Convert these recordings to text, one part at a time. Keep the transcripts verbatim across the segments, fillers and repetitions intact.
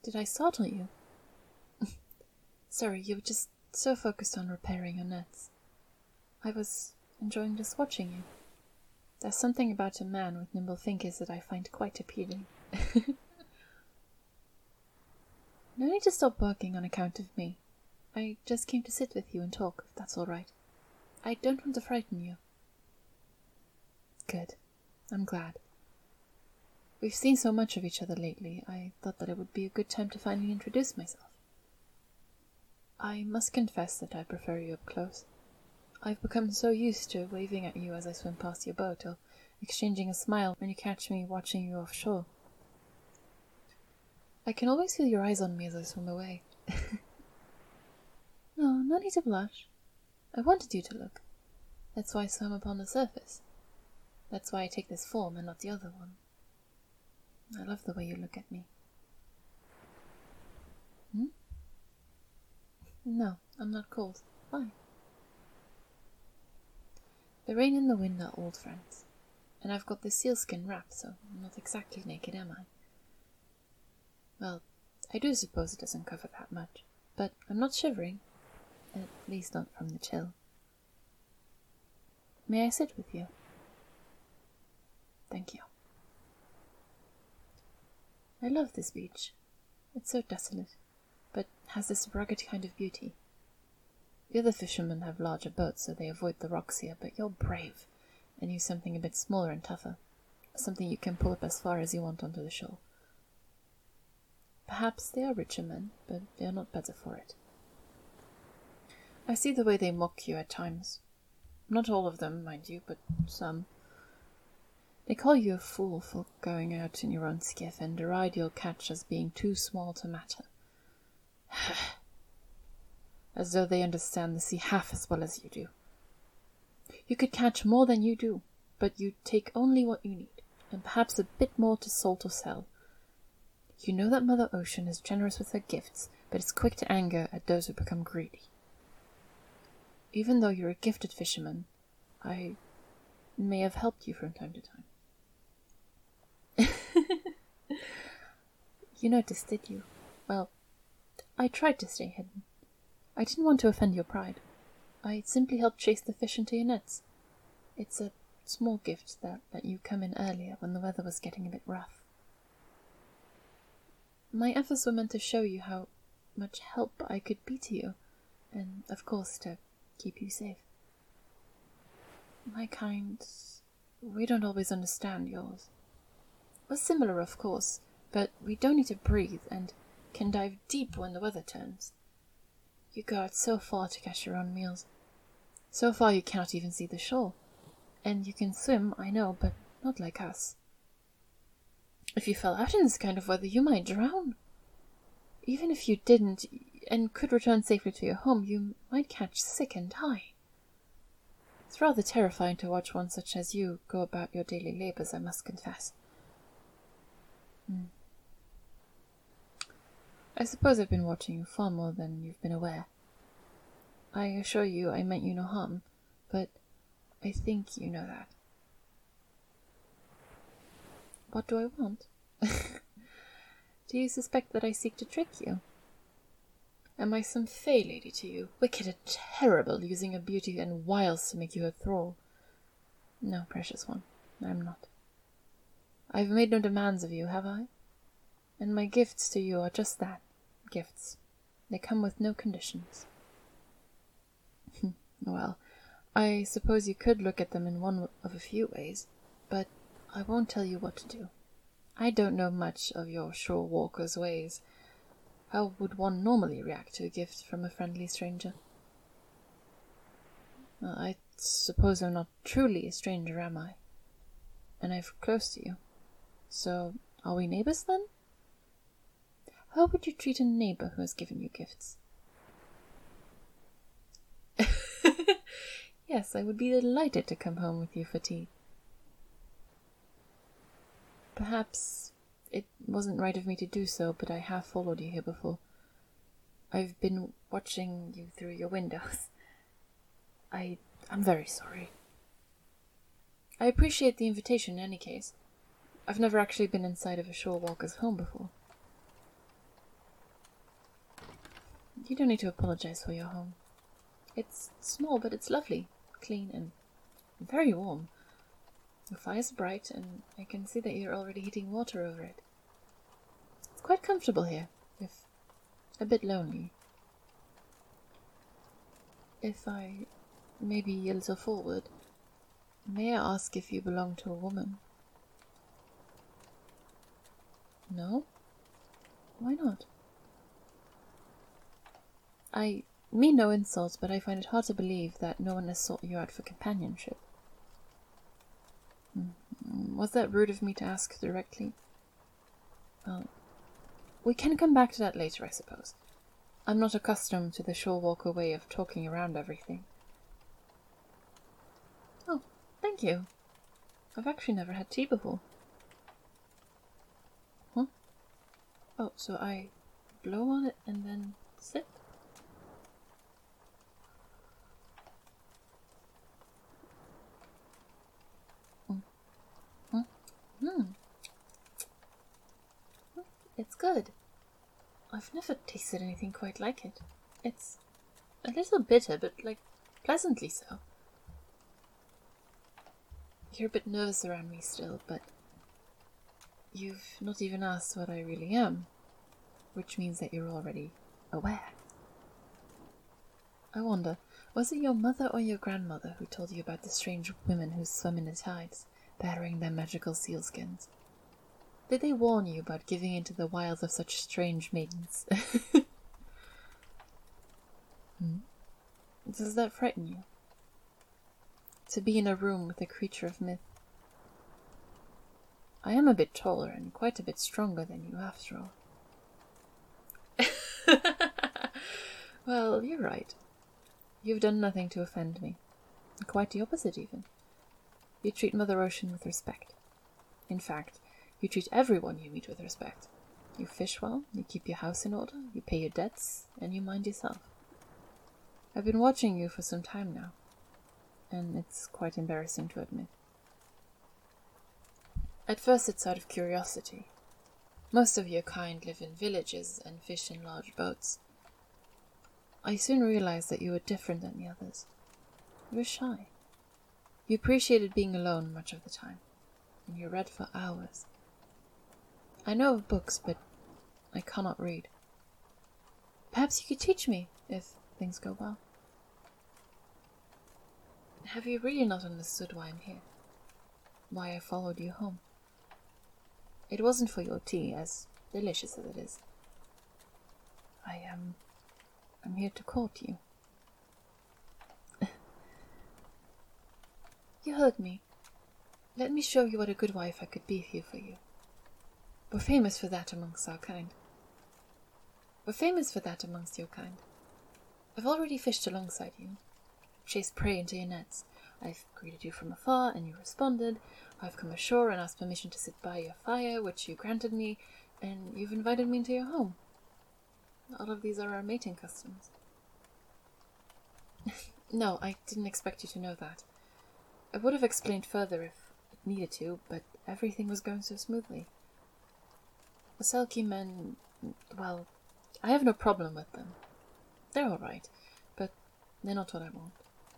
Did I startle you? Sorry, you were just so focused on repairing your nets. I was enjoying just watching you. There's something about a man with nimble fingers that I find quite appealing. No need to stop working on account of me. I just came to sit with you and talk, if that's all right. I don't want to frighten you. Good. I'm glad. We've seen so much of each other lately, I thought that it would be a good time to finally introduce myself. I must confess that I prefer you up close. I've become so used to waving at you as I swim past your boat, or exchanging a smile when you catch me watching you offshore. I can always feel your eyes on me as I swim away. No, no need to blush. I wanted you to look. That's why I swam upon the surface. That's why I take this form and not the other one. I love the way you look at me. Hmm? No, I'm not cold. Fine. The rain and the wind are old friends, and I've got this sealskin wrap, so I'm not exactly naked, am I? Well, I do suppose it doesn't cover that much, but I'm not shivering, at least not from the chill. May I sit with you? Thank you. I love this beach. It's so desolate, but has this rugged kind of beauty. The other fishermen have larger boats, so they avoid the rocks here, but you're brave, and use something a bit smaller and tougher, something you can pull up as far as you want onto the shore. Perhaps they are richer men, but they are not better for it. I see the way they mock you at times. Not all of them, mind you, but some. They call you a fool for going out in your own skiff, and deride your catch as being too small to matter. As though they understand the sea half as well as you do. You could catch more than you do, but you take only what you need, and perhaps a bit more to salt or sell. You know that Mother Ocean is generous with her gifts, but is quick to anger at those who become greedy. Even though you're a gifted fisherman, I may have helped you from time to time. You noticed, did you? Well, I tried to stay hidden. I didn't want to offend your pride. I simply helped chase the fish into your nets. It's a small gift that let you come in earlier when the weather was getting a bit rough. My efforts were meant to show you how much help I could be to you, and, of course, to keep you safe. My kind, we don't always understand yours. We're similar, of course, but we don't need to breathe and can dive deep when the weather turns. You go out so far to catch your own meals. So far you cannot even see the shore. And you can swim, I know, but not like us. If you fell out in this kind of weather, you might drown. Even if you didn't, and could return safely to your home, you might catch sick and die. It's rather terrifying to watch one such as you go about your daily labours, I must confess. Hmm. I suppose I've been watching you far more than you've been aware. I assure you I meant you no harm, but I think you know that. What do I want? Do you suspect that I seek to trick you? Am I some fey lady to you, wicked and terrible, using your beauty and wiles to make you her thrall? No, precious one, I'm not. I've made no demands of you, have I? And my gifts to you are just that, gifts. They come with no conditions. Well, I suppose you could look at them in one of a few ways, but I won't tell you what to do. I don't know much of your shore walker's ways. How would one normally react to a gift from a friendly stranger? Well, I suppose I'm not truly a stranger, am I? And I'm close to you. So, are we neighbours then? How would you treat a neighbour who has given you gifts? Yes, I would be delighted to come home with you for tea. Perhaps it wasn't right of me to do so, but I have followed you here before. I've been watching you through your windows. I, I'm very sorry. I appreciate the invitation in any case. I've never actually been inside of a shore walker's home before. You don't need to apologize for your home. It's small, but it's lovely, clean, and very warm. The fire's bright, and I can see that you're already heating water over it. It's quite comfortable here, if a bit lonely. If I may be a little forward, may I ask if you belong to a woman? No? Why not? I mean no insults, but I find it hard to believe that no one has sought you out for companionship. Was that rude of me to ask directly? Well, we can come back to that later, I suppose. I'm not accustomed to the shore walker way of talking around everything. Oh, thank you. I've actually never had tea before. Huh? Oh, so I blow on it and then sip? Mm. Hmm. Hmm. It's good. I've never tasted anything quite like it. It's a little bitter, but, like, pleasantly so. You're a bit nervous around me still, but you've not even asked what I really am, which means that you're already aware. I wonder, was it your mother or your grandmother who told you about the strange women who swim in the tides, bearing their magical sealskins? Did they warn you about giving into the wiles of such strange maidens? hmm? Does that frighten you? To be in a room with a creature of myth? I am a bit taller and quite a bit stronger than you, after all. Well, you're right. You've done nothing to offend me. Quite the opposite, even. You treat Mother Ocean with respect. In fact, you treat everyone you meet with respect. You fish well, you keep your house in order, you pay your debts, and you mind yourself. I've been watching you for some time now, and it's quite embarrassing to admit. At first it's out of curiosity. Most of your kind live in villages and fish in large boats. I soon realized that you were different than the others. You were shy. You appreciated being alone much of the time, and you read for hours. I know of books, but I cannot read. Perhaps you could teach me, if things go well. Have you really not understood why I'm here? Why I followed you home? It wasn't for your tea, as delicious as it is. I am... I'm here to court you. You heard me. Let me show you what a good wife I could be here for you. We're famous for that amongst our kind. We're famous for that amongst your kind. I've already fished alongside you, chased prey into your nets. I've greeted you from afar, and you responded. I've come ashore and asked permission to sit by your fire, which you granted me, and you've invited me into your home. All of these are our mating customs. No, I didn't expect you to know that. I would have explained further if it needed to, but everything was going so smoothly. The Selkie men, well, I have no problem with them. They're all right, but they're not what I want.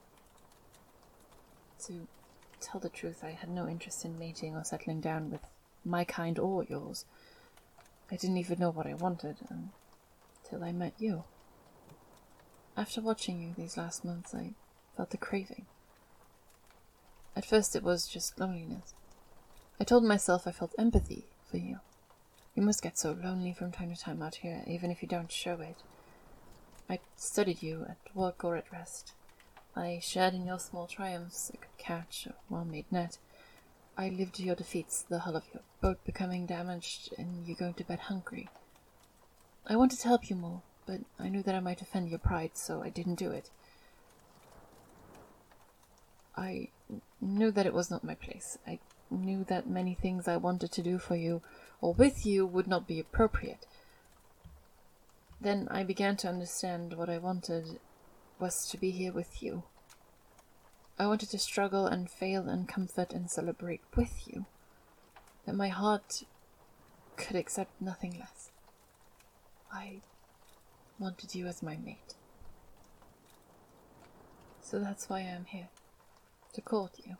To tell the truth, I had no interest in mating or settling down with my kind or yours. I didn't even know what I wanted until I met you. After watching you these last months, I felt the craving. At first it was just loneliness. I told myself I felt empathy for you. You must get so lonely from time to time out here, even if you don't show it. I studied you at work or at rest. I shared in your small triumphs, a good catch, a well-made net. I lived your defeats, the hull of your boat becoming damaged, and you going to bed hungry. I wanted to help you more, but I knew that I might offend your pride, so I didn't do it. I knew that it was not my place. I knew that many things I wanted to do for you, or with you, would not be appropriate. Then I began to understand what I wanted was to be here with you. I wanted to struggle and fail and comfort and celebrate with you. That my heart could accept nothing less. I wanted you as my mate. So that's why I am here, to court you.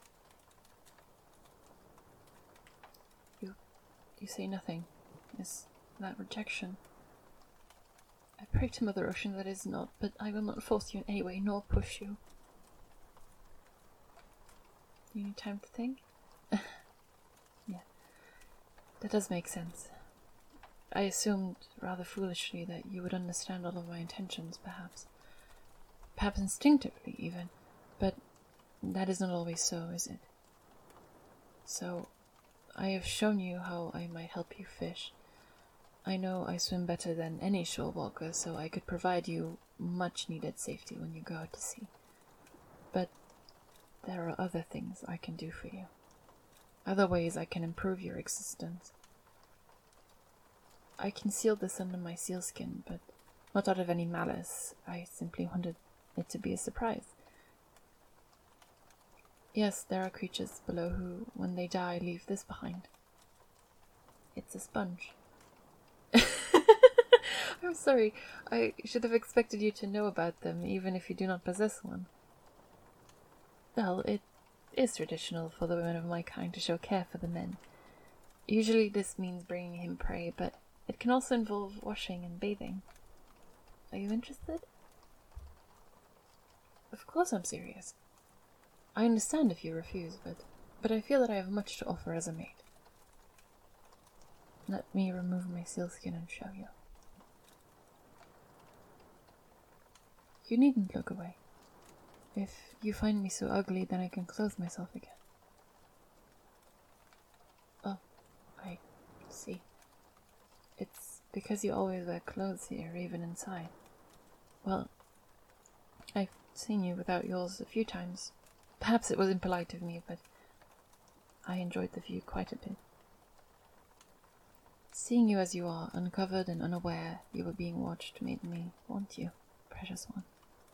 You, you say nothing. Is that rejection? I pray to Mother Ocean that is not, but I will not force you in any way, nor push you. You need time to think? Yeah, that does make sense. I assumed, rather foolishly, that you would understand all of my intentions, perhaps. Perhaps instinctively, even. But that is not always so, is it? So, I have shown you how I might help you fish. I know I swim better than any shore walker, so I could provide you much-needed safety when you go out to sea. But there are other things I can do for you. Other ways I can improve your existence. I concealed this under my sealskin, but not out of any malice. I simply wanted it to be a surprise. Yes, there are creatures below who, when they die, leave this behind. It's a sponge. I'm sorry. I should have expected you to know about them, even if you do not possess one. Well, it is traditional for the women of my kind to show care for the men. Usually this means bringing him prey, but it can also involve washing and bathing. Are you interested? Of course I'm serious. I understand if you refuse, but, but I feel that I have much to offer as a mate. Let me remove my sealskin and show you. You needn't look away. If you find me so ugly, then I can clothe myself again. Oh, I see. It's because you always wear clothes here, even inside. Well, I've seen you without yours a few times. Perhaps it was impolite of me, but I enjoyed the view quite a bit. Seeing you as you are, uncovered and unaware you were being watched, made me want you, precious one.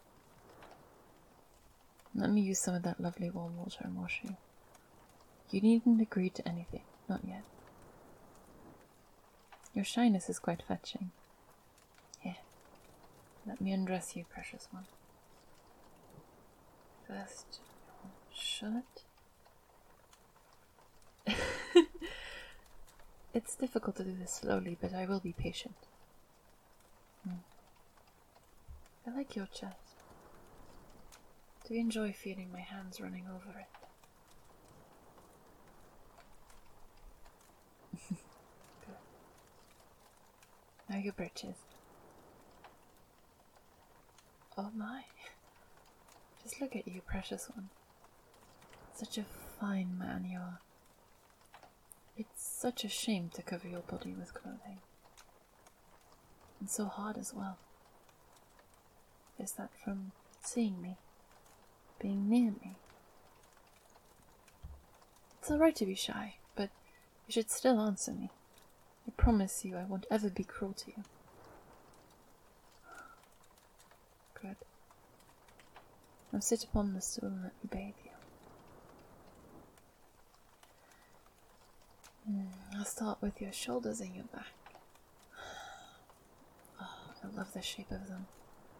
Let me use some of that lovely warm water and wash you. You needn't agree to anything, not yet. Your shyness is quite fetching. Here, let me undress you, precious one. First, your shirt. It's difficult to do this slowly, but I will be patient. Hmm. I like your chest. Do you enjoy feeling my hands running over it? Good. Now your breeches. Oh my. Just look at you, precious one. Such a fine man you are. It's such a shame to cover your body with clothing. And so hard as well. Is that from seeing me? Being near me? It's all right to be shy, but you should still answer me. I promise you I won't ever be cruel to you. Good. Now sit upon the stool and let me bathe you. Mm, I'll start with your shoulders and your back. Oh, I love the shape of them.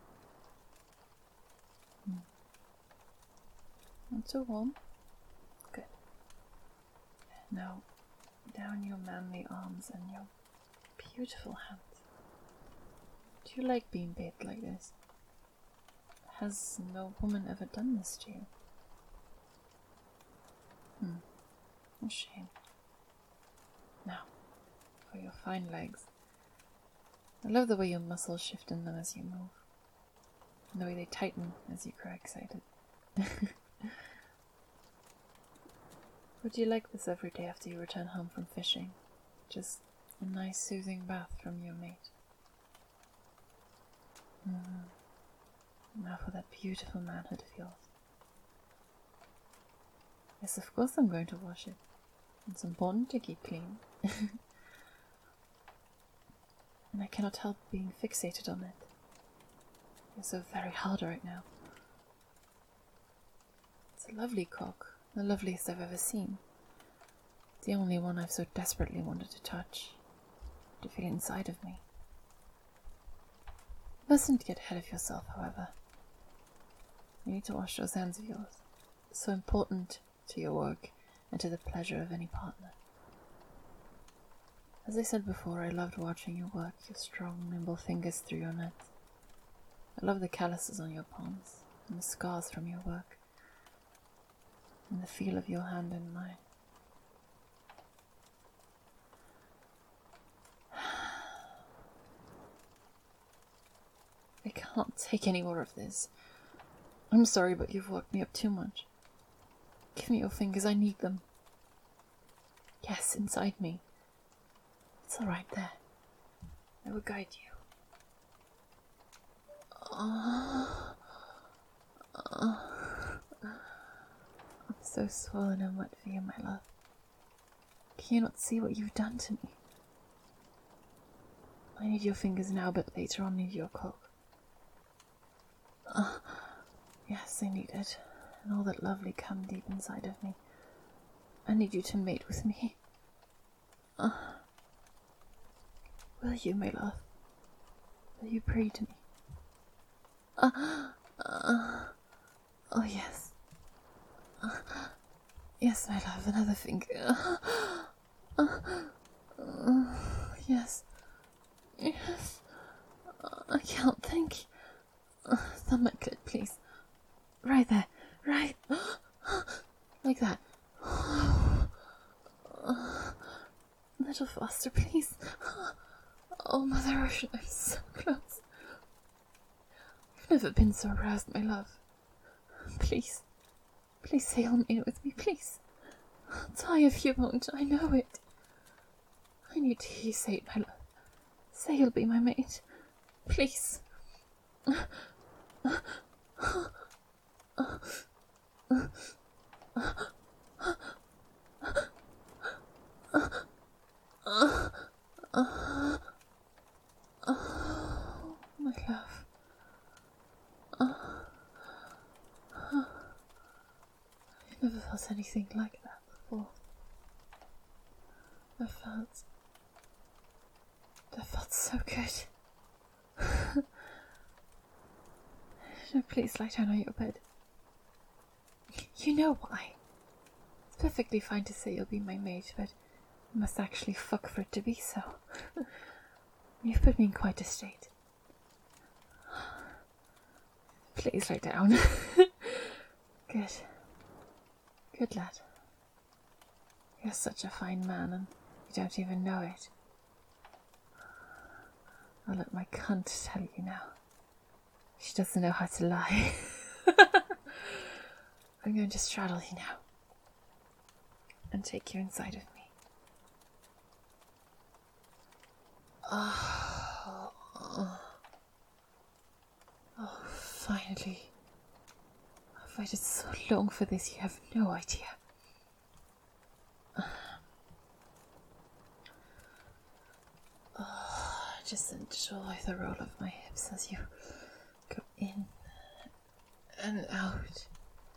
Mm. Not too warm? Good. Now, down your manly arms and your beautiful hands. Do you like being bathed like this? Has no woman ever done this to you? Hmm. A shame. Now, for your fine legs. I love the way your muscles shift in them as you move. And the way they tighten as you grow excited. Would you like this every day after you return home from fishing? Just a nice soothing bath from your mate. Mm. Now for that beautiful manhood of yours. Yes, of course I'm going to wash it. It's important to keep clean. And I cannot help being fixated on it. You're so very hard right now. It's a lovely cock, the loveliest I've ever seen. The only one I've so desperately wanted to touch, to feel inside of me. Mustn't get ahead of yourself, however. You need to wash those hands of yours. So important to your work and to the pleasure of any partner. As I said before, I loved watching you work your strong, nimble fingers through your nets. I love the calluses on your palms, and the scars from your work, and the feel of your hand in mine. I can't take any more of this. I'm sorry, but you've worked me up too much. Give me your fingers, I need them. Yes, inside me. It's all right there. I will guide you. Oh, oh. I'm so swollen and wet for you, my love. Can you not see what you've done to me? I need your fingers now, but later on need your cock. Oh, yes, I need it, and all that lovely cum deep inside of me. I need you to mate with me. Oh. Will you, my love? Will you pray to me? Uh, uh, oh, yes. Uh, yes, my love, another finger. Uh, uh, uh, yes. Yes. Uh, I can't think. Uh, thumb my clit, please. Right there. Right. Like that. Uh, a little faster, please. Oh, Mother Ocean, I'm so close. I've never been so aroused, my love. Please, please say you'll mate with me, please. I'll die if you won't, I know it. I need to hear you say it, my love. Say you'll be my mate. Please. Oh, my love. Oh. Oh. I've never felt anything like that before. That felt... That felt so good. No, please lie down on your bed. You know why. It's perfectly fine to say you'll be my mate, but you must actually fuck for it to be so. You've put me in quite a state. Please lie down. Good. Good lad. You're such a fine man, and you don't even know it. I'll let my cunt tell you now. She doesn't know how to lie. I'm going to straddle you now and take you inside of me. Oh, oh, oh, finally. I've waited so long for this, you have no idea. Oh, just enjoy the roll of my hips as you go in and out.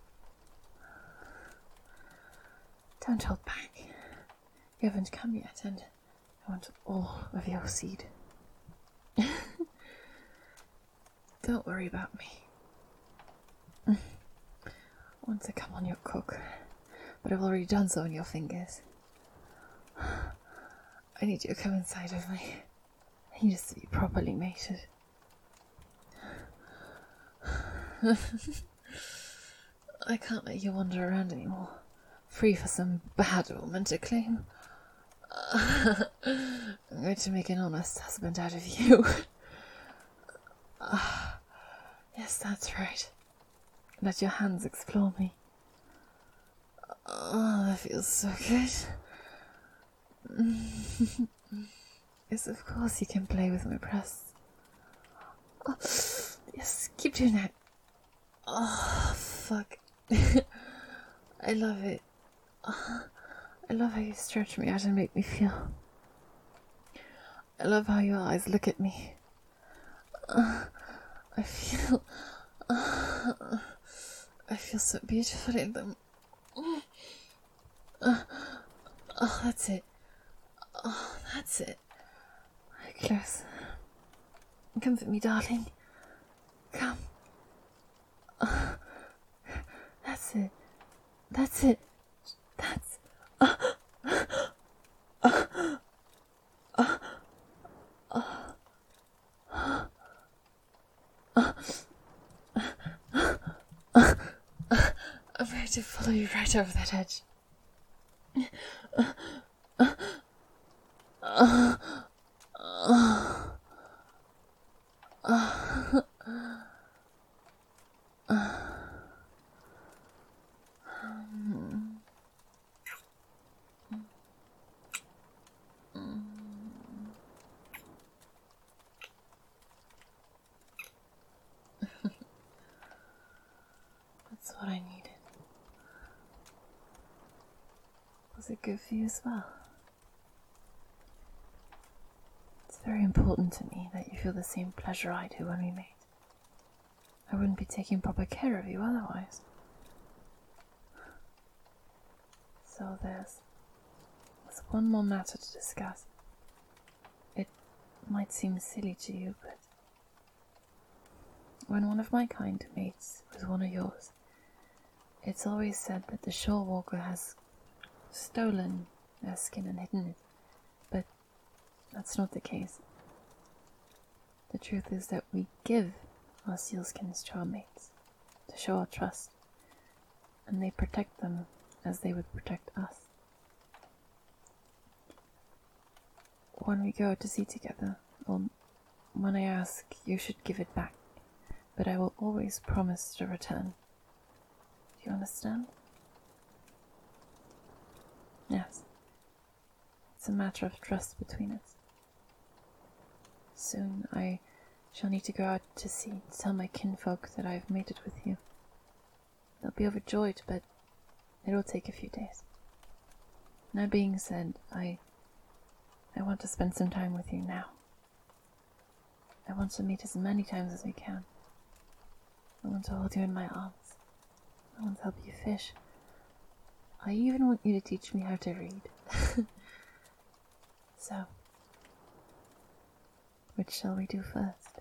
Don't hold back. You haven't come yet, and I want all of your seed. Don't worry about me. I want to come on your cock, but I've already done so on your fingers. I need you to come inside of me. I need us to be properly mated. I can't let you wander around anymore, free for some bad woman to claim. I'm going to make an honest husband out of you. uh, yes, that's right. Let your hands explore me. Oh, that feels so good. Yes, of course you can play with my breasts. Oh, yes, keep doing that. Oh, fuck. I love it. Oh, I love how you stretch me out and make me feel. I love how your eyes look at me. Uh, I feel... Uh, I feel so beautiful in them. Uh, oh, that's it. Oh, that's it. Close. Comfort me, darling. Come. Uh, that's it. That's it. That's... Uh, uh, uh, uh, uh, uh, uh, uh, I'm ready to follow you right over that edge. Uh, uh, uh, uh, uh, uh, um, That's what I needed. Was it good for you as well? It's very important to me that you feel the same pleasure I do when we mate. I wouldn't be taking proper care of you otherwise. So there's, there's one more matter to discuss. It might seem silly to you, but when one of my kind mates with one of yours, it's always said that the shore walker has stolen their skin and hidden it, but that's not the case. The truth is that we give our sealskins to our mates to show our trust, and they protect them as they would protect us. When we go to sea together, or when I ask, you should give it back, but I will always promise to return. Do you understand? Yes. It's a matter of trust between us. Soon I shall need to go out to sea to tell my kinfolk that I have mated with you. They'll be overjoyed, but it'll take a few days. That being said, I I want to spend some time with you now. I want to meet as many times as we can. I want to hold you in my arms. I want to help you fish. I even want you to teach me how to read. So, which shall we do first?